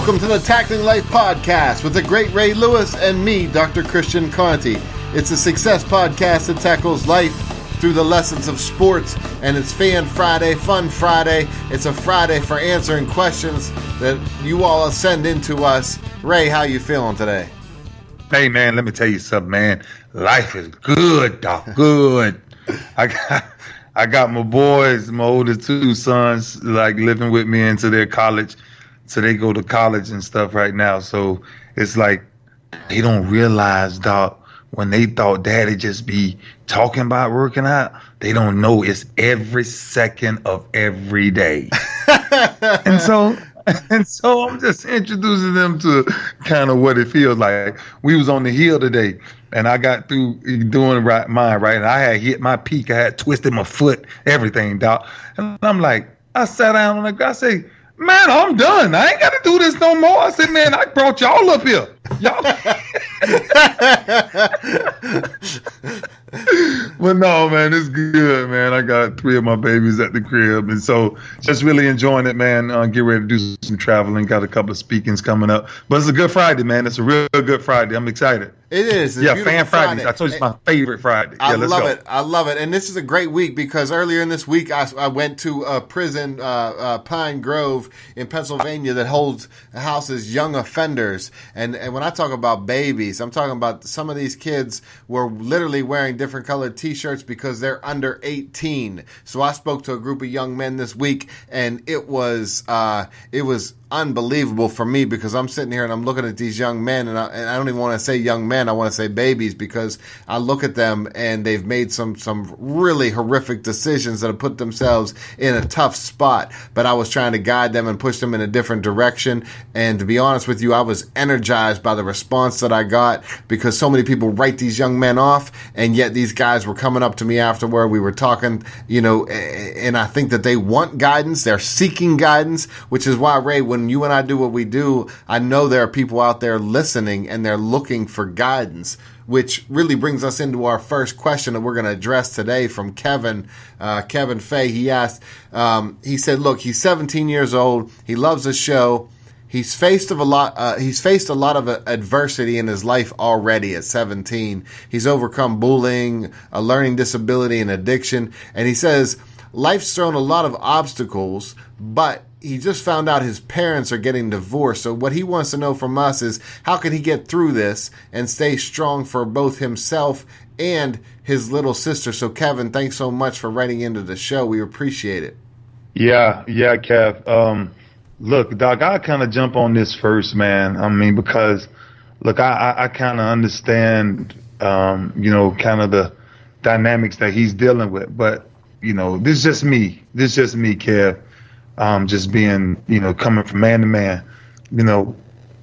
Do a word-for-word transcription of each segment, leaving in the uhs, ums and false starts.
Welcome to the Tackling Life Podcast with the great Ray Lewis and me, Doctor Christian Conti. It's a success podcast that tackles life through the lessons of sports, and it's Fan Friday, Fun Friday. It's a Friday for answering questions that you all send in to us. Ray, how you feeling today? Hey, man, let me tell you something, man. Life is good, Doc, good. I got, I got my boys, my oldest two sons, like living with me into their college. So they go to college and stuff right now. So it's like they don't realize, Doc, when they thought Daddy just be talking about working out, they don't know it's every second of every day. and so and so I'm just introducing them to kind of what it feels like. We was on the hill today, and I got through doing right, mine, right? And I had hit my peak. I had twisted my foot, everything, Doc. And I'm like, I sat down on the ground, I say, man, I'm done. I ain't got to do this no more. I said, man, I brought y'all up here. Y'all. But no, man, it's good, man. I got three of my babies at the crib. And so just really enjoying it, man. Uh, get ready to do some traveling. Got a couple of speakings coming up. But it's a good Friday, man. It's a real good Friday. I'm excited. It is. It's yeah, Fan Friday. Friday. I told you it's my favorite Friday. I yeah, let's love go. it. I love it. And this is a great week because earlier in this week, I, I went to a prison, uh, uh, Pine Grove in Pennsylvania, that holds houses young offenders. And, and when I talk about babies, I'm talking about some of these kids were literally wearing different colored T-shirts because they're under eighteen. So I spoke to a group of young men this week, and it was uh, it was unbelievable for me because I'm sitting here and I'm looking at these young men, and I, and I don't even want to say young men, I want to say babies, because I look at them and they've made some some really horrific decisions that have put themselves in a tough spot. But I was trying to guide them and push them in a different direction. And to be honest with you, I was energized by the response that I got, because so many people write these young men off, and yet these guys were coming up to me afterward. We were talking, you know, and I think that they want guidance. They're seeking guidance, which is why, Ray, when you and I do what we do, I know there are people out there listening and they're looking for guidance, which really brings us into our first question that we're going to address today from Kevin, uh, Kevin Fay. He asked, um, he said, look, he's seventeen years old. He loves the show. He's faced of a lot. Uh, he's faced a lot of adversity in his life already at seventeen. He's overcome bullying, a learning disability, and addiction. And he says life's thrown a lot of obstacles, but he just found out his parents are getting divorced. So what he wants to know from us is how can he get through this and stay strong for both himself and his little sister. So Kevin, thanks so much for writing into the show. We appreciate it. Yeah, yeah, Kev. Um, look, Doc, I kind of jump on this first, man. I mean, because look, I, I, I kind of understand, um, you know, kind of the dynamics that he's dealing with. But, you know, this is just me. This is just me, Kev. Um, just being, you know, coming from man to man, you know,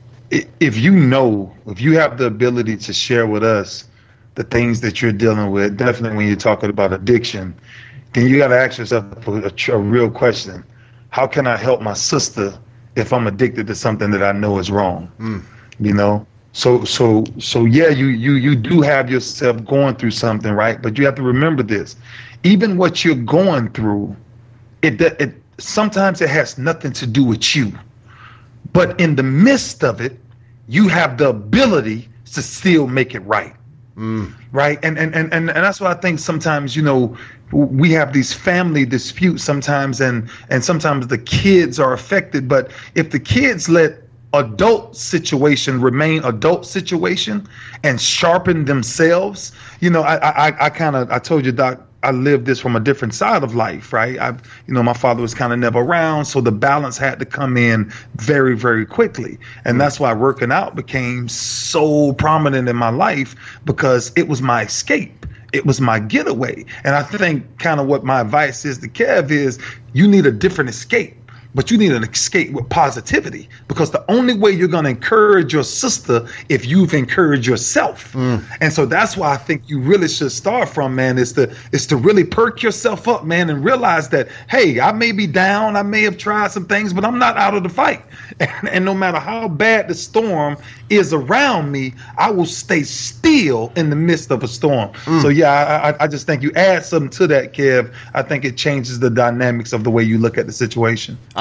if you know, if you have the ability to share with us the things that you're dealing with, definitely when you're talking about addiction, then you got to ask yourself a, a real question. How can I help my sister if I'm addicted to something that I know is wrong? Mm. You know, so so so, yeah, you, you, you do have yourself going through something, right? But you have to remember this. Even what you're going through, it it sometimes it has nothing to do with you, but in the midst of it, you have the ability to still make it right. Mm. Right. And, and, and, and, and that's what I think sometimes, you know, we have these family disputes sometimes, and, and sometimes the kids are affected. But if the kids let adult situation remain adult situation and sharpen themselves, you know, I, I, I kind of, I told you, Doc, I lived this from a different side of life, right? I, you know, my father was kind of never around, so the balance had to come in very, very quickly. And that's why working out became so prominent in my life, because it was my escape. It was my getaway. And I think kind of what my advice is to Kev is you need a different escape. But you need an escape with positivity, because the only way you're going to encourage your sister if you've encouraged yourself. Mm. And so that's why I think you really should start from, man, is to is to really perk yourself up, man, and realize that, hey, I may be down. I may have tried some things, but I'm not out of the fight. And, and no matter how bad the storm is around me, I will stay still in the midst of a storm. Mm. So, yeah, I, I just think you add something to that, Kev. I think it changes the dynamics of the way you look at the situation.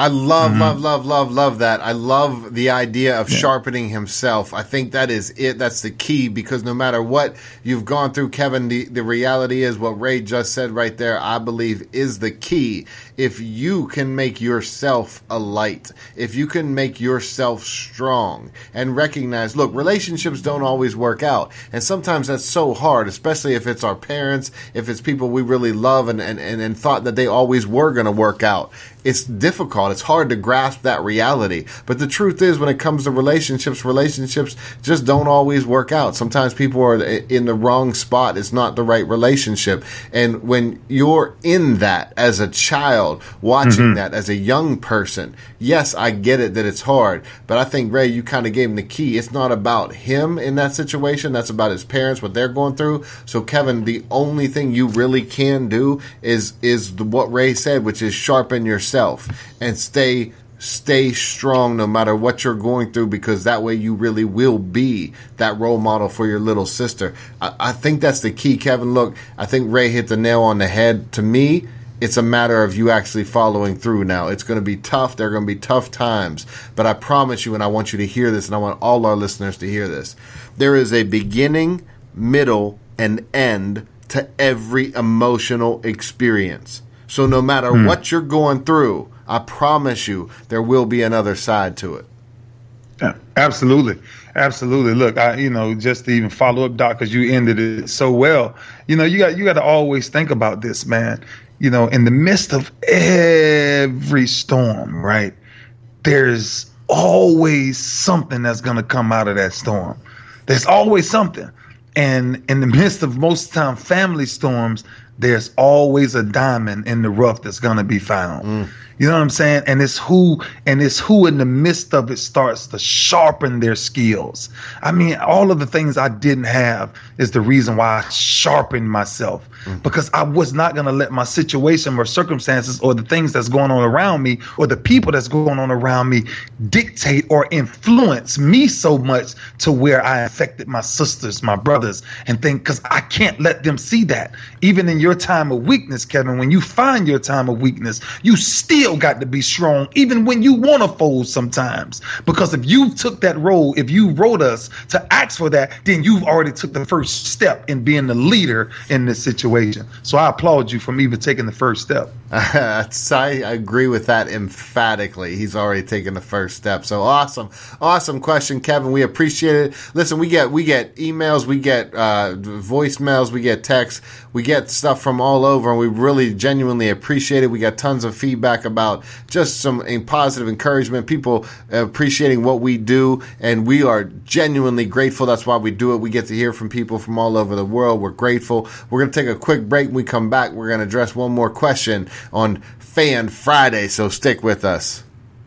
I love, mm-hmm. love, love, love, love that. I love the idea of yeah. sharpening himself. I think that is it. That's the key, because no matter what you've gone through, Kevin, the, the reality is what Ray just said right there, I believe is the key. If you can make yourself a light, if you can make yourself strong and recognize, look, relationships don't always work out. And sometimes that's so hard, especially if it's our parents, if it's people we really love and, and, and, and thought that they always were going to work out. It's difficult. It's hard to grasp that reality. But the truth is, when it comes to relationships, relationships just don't always work out. Sometimes people are in the wrong spot. It's not the right relationship. And when you're in that as a child, watching mm-hmm. that as a young person, yes, I get it that it's hard. But I think, Ray, you kind of gave him the key. It's not about him in that situation. That's about his parents, what they're going through. So, Kevin, the only thing you really can do is, is the, what Ray said, which is sharpen yourself. And stay stay strong no matter what you're going through, because that way you really will be that role model for your little sister. I, I think that's the key, Kevin. Look, I think Ray hit the nail on the head. To me, it's a matter of you actually following through now. It's going to be tough. There are going to be tough times. But I promise you, and I want you to hear this, and I want all our listeners to hear this, there is a beginning, middle, and end to every emotional experience. So no matter hmm. what you're going through, I promise you there will be another side to it. Yeah, absolutely. Absolutely. Look, I, you know, just to even follow up, Doc, because you ended it so well, you know, you got you got to always think about this, man. You know, in the midst of every storm, right, there's always something that's going to come out of that storm. There's always something. And in the midst of most time family storms, there's always a diamond in the rough that's going to be found. Mm. You know what I'm saying? And it's who, and it's who in the midst of it starts to sharpen their skills. I mean, all of the things I didn't have is the reason why I sharpened myself, mm. because I was not going to let my situation or circumstances or the things that's going on around me or the people that's going on around me dictate or influence me so much to where I affected my sisters, my brothers, and think, because I can't let them see that. Even in your time of weakness, Kevin, when you find your time of weakness, you still got to be strong, even when you want to fold sometimes. Because if you took that role, if you wrote us to ask for that, then you've already took the first step in being the leader in this situation. So I applaud you from even taking the first step. I agree with that emphatically. He's already taken the first step. So awesome. Awesome question, Kevin. We appreciate it. Listen, we get we get emails, we get uh, voicemails, we get texts, we get stuff from all over, and we really genuinely appreciate it. We got tons of feedback about just some positive encouragement, people appreciating what we do, and we are genuinely grateful. That's why we do it. We get to hear from people from all over the world. We're grateful. We're going to take a quick break. When we come back, we're going to address one more question on Fan Friday, so stick with us.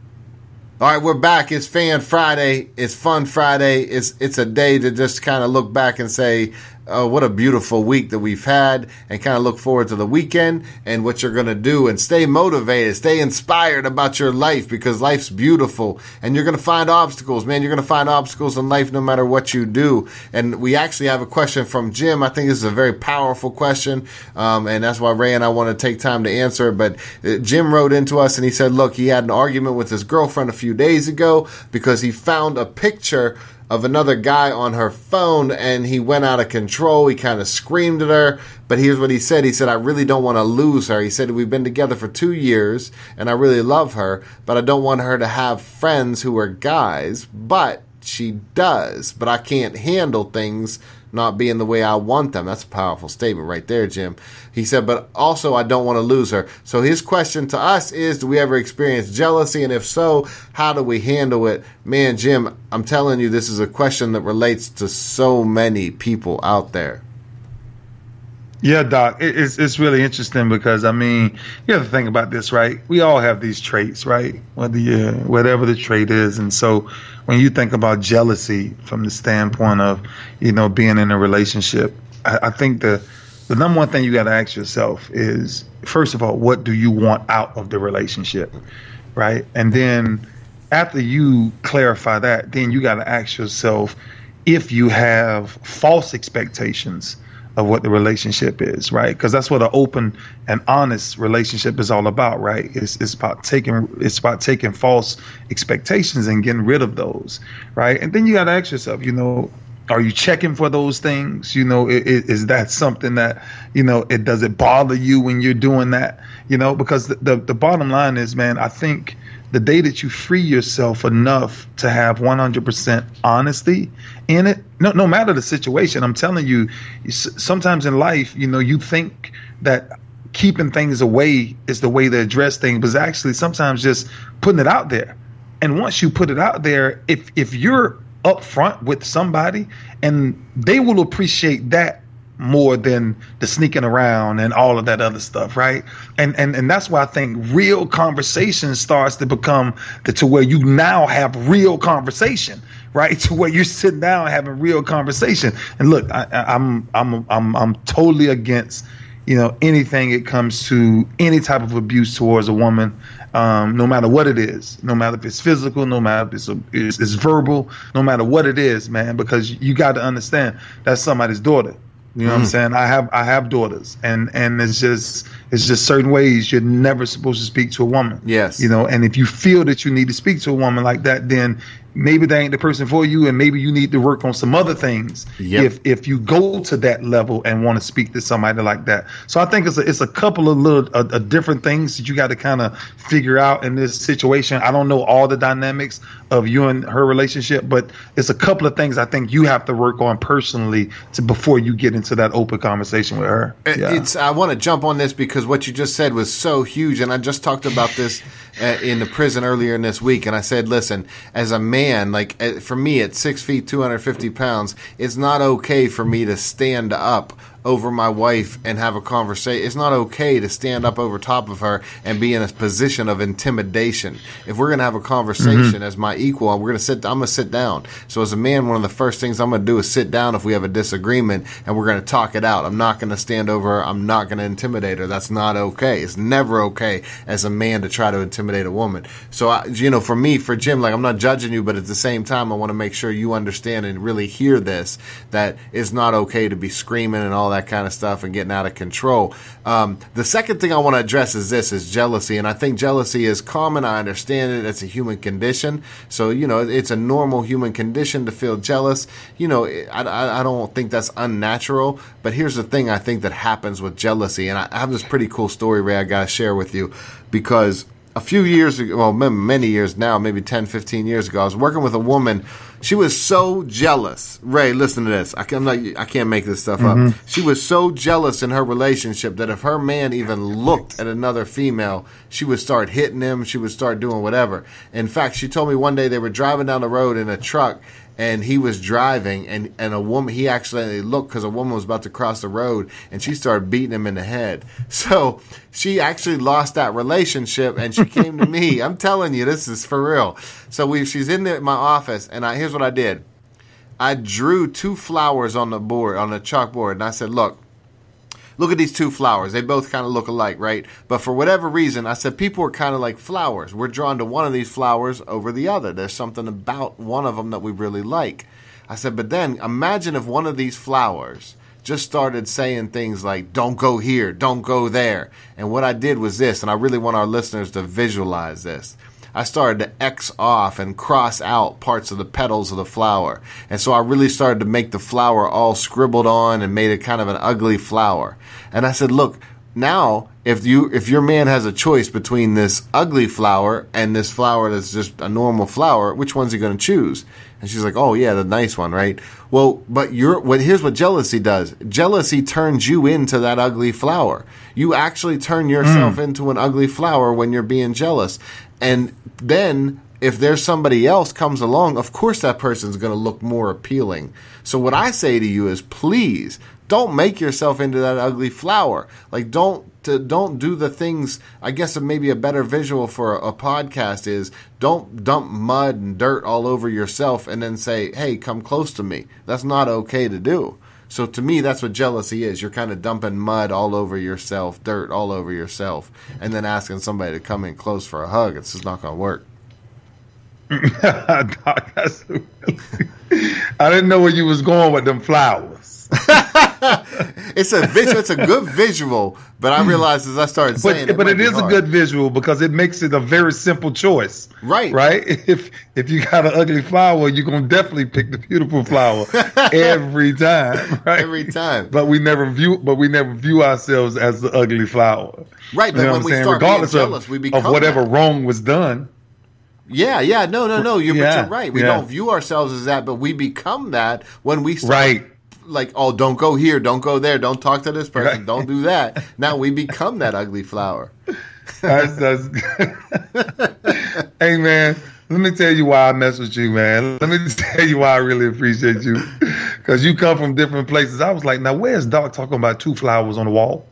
All right, we're back. It's Fan Friday. It's Fun Friday. It's it's a day to just kind of look back and say, oh, what a beautiful week that we've had, and kind of look forward to the weekend and what you're going to do, and stay motivated, stay inspired about your life, because life's beautiful, and you're going to find obstacles, man. You're going to find obstacles in life no matter what you do. And we actually have a question from Jim. I think this is a very powerful question, um, and that's why Ray and I want to take time to answer it. But uh, Jim wrote into us, and he said, look, he had an argument with his girlfriend a few days ago because he found a picture of another guy on her phone, and he went out of control. He kind of screamed at her, but here's what he said. He said, I really don't want to lose her. He said, we've been together for two years, and I really love her, but I don't want her to have friends who are guys, but she does. But I can't handle things not being the way I want them. That's a powerful statement right there, Jim. He said, but also I don't want to lose her. So his question to us is, do we ever experience jealousy? And if so, how do we handle it? Man, Jim, I'm telling you, this is a question that relates to so many people out there. Yeah, Doc, it's it's really interesting because, I mean, you have to think about this, right? We all have these traits, right? Whether you, whatever the trait is. And so when you think about jealousy from the standpoint of, you know, being in a relationship, I, I think the, the number one thing you got to ask yourself is, first of all, what do you want out of the relationship, right? And then after you clarify that, then you got to ask yourself if you have false expectations of what the relationship is, right? Because that's what an open and honest relationship is all about, right? It's it's about taking it's about taking false expectations and getting rid of those, right? And then you got to ask yourself, you know, are you checking for those things? You know, is, is that something that, you know, it does it bother you when you're doing that? You know, because the, the, the bottom line is, man, I think the day that you free yourself enough to have one hundred percent honesty in it, no, no matter the situation, I'm telling you, sometimes in life, you know, you think that keeping things away is the way to address things, but actually sometimes just putting it out there. And once you put it out there, if if you're upfront with somebody, and they will appreciate that more than the sneaking around and all of that other stuff, right? And and and that's why I think real conversation starts to become the, to where you now have real conversation, right? To where you're sitting down having real conversation. And look, I, I'm I'm I'm I'm totally against, you know, anything it comes to any type of abuse towards a woman, um, no matter what it is, no matter if it's physical, no matter if it's, a, it's, it's verbal, no matter what it is, man, because you got to understand that's somebody's daughter. You know mm. what I'm saying? I have I have daughters, and, and it's just it's just certain ways you're never supposed to speak to a woman. Yes. You know, and if you feel that you need to speak to a woman like that, then maybe that ain't the person for you, and maybe you need to work on some other things. Yep. If if you go to that level and want to speak to somebody like that. So I think it's a, it's a couple of little uh, uh, different things that you got to kind of figure out in this situation. I don't know all the dynamics of you and her relationship, but it's a couple of things I think you have to work on personally to before you get into that open conversation with her. Yeah. It's I want to jump on this because what you just said was so huge, and I just talked about this uh, in the prison earlier in this week, and I said, listen, as a man, like uh, for me at six feet, two hundred fifty pounds, it's not okay for me to stand up over my wife and have a conversation. It's not okay to stand up over top of her and be in a position of intimidation. If we're going to have a conversation mm-hmm. as my equal, we're going to sit, I'm going to sit down. So as a man, one of the first things I'm going to do is sit down if we have a disagreement, and we're going to talk it out. I'm not going to stand over her. I'm not going to intimidate her. That's not okay. It's never okay as a man to try to intimidate a woman. So, I, you know, for me, for Jim, like, I'm not judging you, but at the same time, I want to make sure you understand and really hear this, that it's not okay to be screaming and all that that kind of stuff and getting out of control. Um, the second thing I want to address is this, is jealousy. And I think jealousy is common. I understand it. It's a human condition. So, you know, it's a normal human condition to feel jealous. You know, I, I don't think that's unnatural. But here's the thing I think that happens with jealousy. And I have this pretty cool story, Ray, I got to share with you, because a few years ago, well, many years now, maybe ten, fifteen years ago, I was working with a woman. She was so jealous. Ray, listen to this. I, I'm not, I can't make this stuff mm-hmm. up. She was so jealous in her relationship that if her man even looked at another female, she would start hitting him. She would start doing whatever. In fact, she told me one day they were driving down the road in a truck, and he was driving, and, and a woman, he actually looked because a woman was about to cross the road, and she started beating him in the head. So she actually lost that relationship, and she came to me. I'm telling you, this is for real. So we, she's in the, my office, and I, here's what I did. I drew two flowers on the board, on the chalkboard, and I said, look, look at these two flowers. They both kind of look alike, right? But for whatever reason, I said people are kind of like flowers. We're drawn to one of these flowers over the other. There's something about one of them that we really like. I said, but then imagine if one of these flowers just started saying things like, don't go here, don't go there. And what I did was this, and I really want our listeners to visualize this. I started to X off and cross out parts of the petals of the flower. And so I really started to make the flower all scribbled on and made it kind of an ugly flower. And I said, look, now if you if your man has a choice between this ugly flower and this flower that's just a normal flower, which one's he going to choose? And she's like, oh, yeah, the nice one, right? Well, but you're, what, here's what jealousy does. Jealousy turns you into that ugly flower. You actually turn yourself mm. into an ugly flower when you're being jealous. And then if there's somebody else comes along, of course that person's going to look more appealing. So what I say to you is, please don't make yourself into that ugly flower. Like, don't to, don't do the things. I guess maybe a better visual for a, a podcast is, don't dump mud and dirt all over yourself and then say, hey, come close to me. That's not okay to do. So to me, that's what jealousy is. You're kind of dumping mud all over yourself, dirt all over yourself, and then asking somebody to come in close for a hug. It's just not going to work. Doc, that's I didn't know where you was going with them flowers. It's a visual. It's a good visual, but I realized as I started saying, but, it, but might it be is hard. a good visual because it makes it a very simple choice. Right. Right. If if you got an ugly flower, you're gonna definitely pick the beautiful flower every time. Right. Every time. But we never view. But we never view ourselves as the ugly flower. Right. But You know when what I'm we saying? start Regardless being jealous, of, we become of whatever that. wrong was done. Yeah, yeah, no, no, no. You're, Yeah, but you're right. We yeah. don't view ourselves as that, but we become that when we start. Right. Like, oh, don't go here, don't go there, don't talk to this person, Right. don't do that. Now we become that ugly flower. That's, that's Hey, man, let me tell you why I mess with you, man. Let me tell you why I really appreciate you. Because you come from different places. I was like, now, where's Doc talking about two flowers on the wall?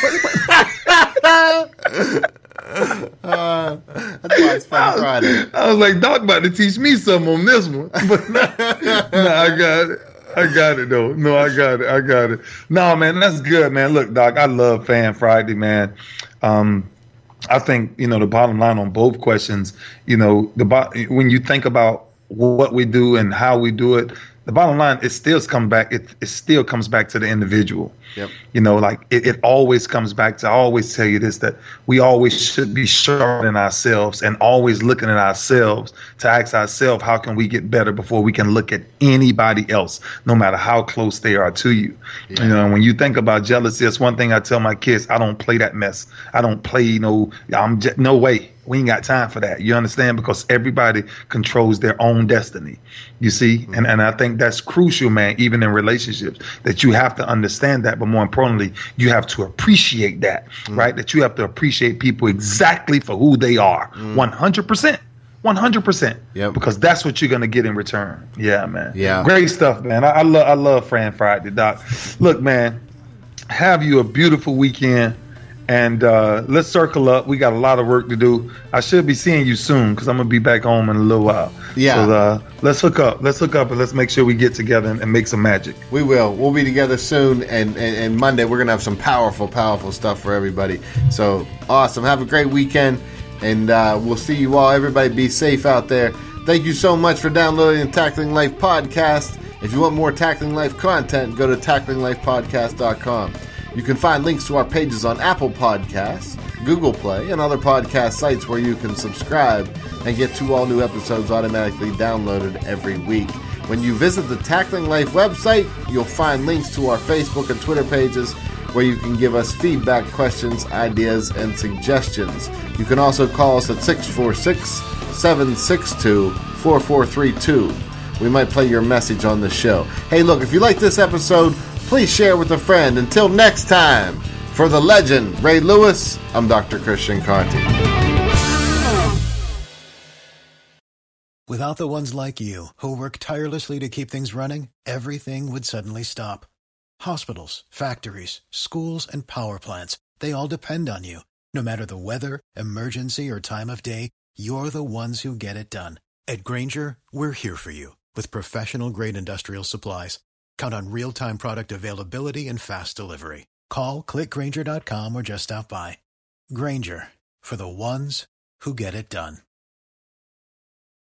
Uh, that's why it's Fun Friday. I was like, Doc about to teach me something on this one. But no, no, I got it. I got it, though. No, I got it. I got it. No, man, that's good, man. Look, Doc, I love Fan Friday, man. Um, I think, you know, the bottom line on both questions, you know, the bo- when you think about what we do and how we do it, the bottom line, it still comes back. It, it still comes back to the individual. Yep. You know, like it, it always comes back to, I always tell you this, that we always should be sharpening ourselves and always looking at ourselves to ask ourselves, how can we get better before we can look at anybody else, no matter how close they are to you. Yeah. You know, and when you think about jealousy, it's one thing I tell my kids, I don't play that mess. I don't play no, I'm just, no way. We ain't got time for that. You understand? Because everybody controls their own destiny. You see? Mm-hmm. And and I think that's crucial, man, even in relationships, that you have to understand that. But more importantly, you have to appreciate that, mm-hmm. right? That you have to appreciate people exactly for who they are. Mm-hmm. one hundred percent. one hundred percent. Yep. Because that's what you're going to get in return. Yeah, man. Yeah. Great stuff, man. I, I, love, I love Fan Friday, Doc. Look, man, have you a beautiful weekend. And uh, let's circle up. We got a lot of work to do. I should be seeing you soon because I'm going to be back home in a little while. Yeah. So uh, let's hook up. Let's hook up and let's make sure we get together and, and make some magic. We will. We'll be together soon. And, and, and Monday, we're going to have some powerful, powerful stuff for everybody. So awesome. Have a great weekend. And uh, we'll see you all. Everybody be safe out there. Thank you so much for downloading the Tackling Life podcast. If you want more Tackling Life content, go to tackling life podcast dot com. You can find links to our pages on Apple Podcasts, Google Play, and other podcast sites where you can subscribe and get two all new episodes automatically downloaded every week. When you visit the Tackling Life website, you'll find links to our Facebook and Twitter pages where you can give us feedback, questions, ideas, and suggestions. You can also call us at six four six, seven six two, four four three two. We might play your message on the show. Hey, look, if you like this episode, please share with a friend. Until next time, for the legend, Ray Lewis, I'm Doctor Christian Conti. Without the ones like you, who work tirelessly to keep things running, everything would suddenly stop. Hospitals, factories, schools, and power plants, they all depend on you. No matter the weather, emergency, or time of day, you're the ones who get it done. At Grainger, we're here for you with professional-grade industrial supplies. Count on real-time product availability and fast delivery. Call, click Grainger dot com, or just stop by. Grainger, for the ones who get it done.